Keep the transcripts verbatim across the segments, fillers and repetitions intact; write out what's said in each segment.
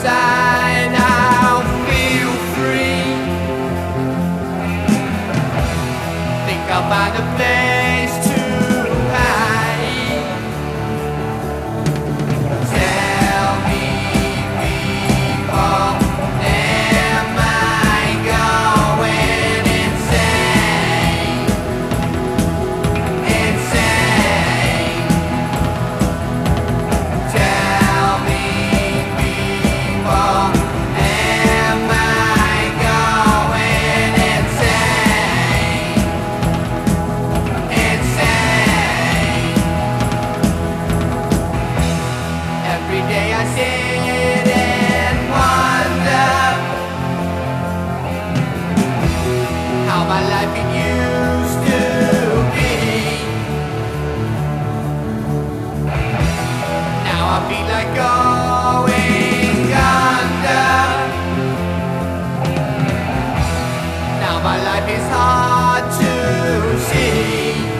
outside, I'll feel free. Think I'll find a place to hide. Tell me, people, am I going insane? Insane. Tell me, people, am I going insane? Insane. Every day I sit and wonder how my life it used to be. Now I feel like going under. Now my life is hard to see.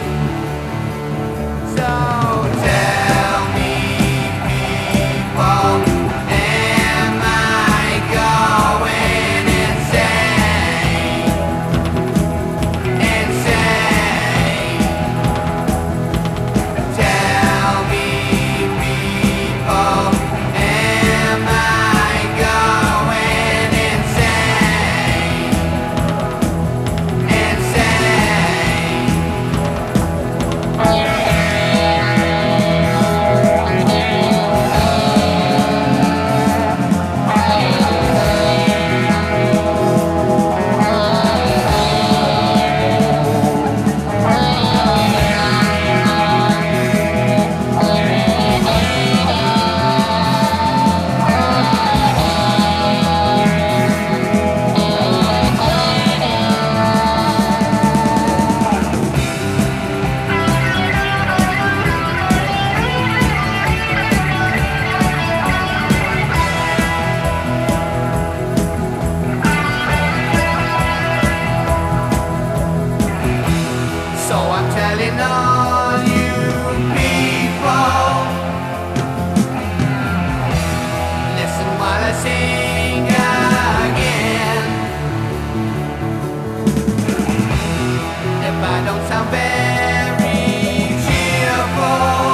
So tell me, people, am I going insane? Insane. Tell me, people, am I going insane? Insane. So I'm telling all you people, listen while I sing again. If I don't sound very cheerful,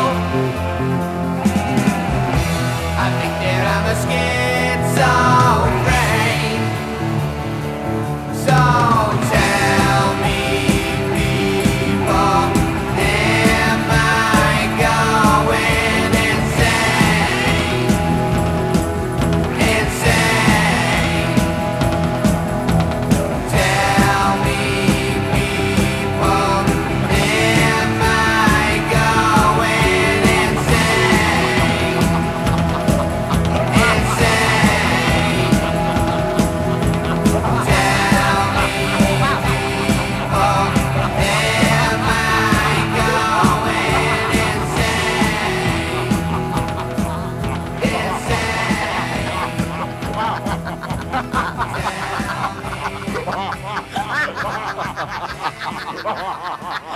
I think that I'm a schizophrene. So tell me, people, am I going insane? Insane. Tell me, people, am I going insane? Insane. Tell me, people, am I going insane? Insane.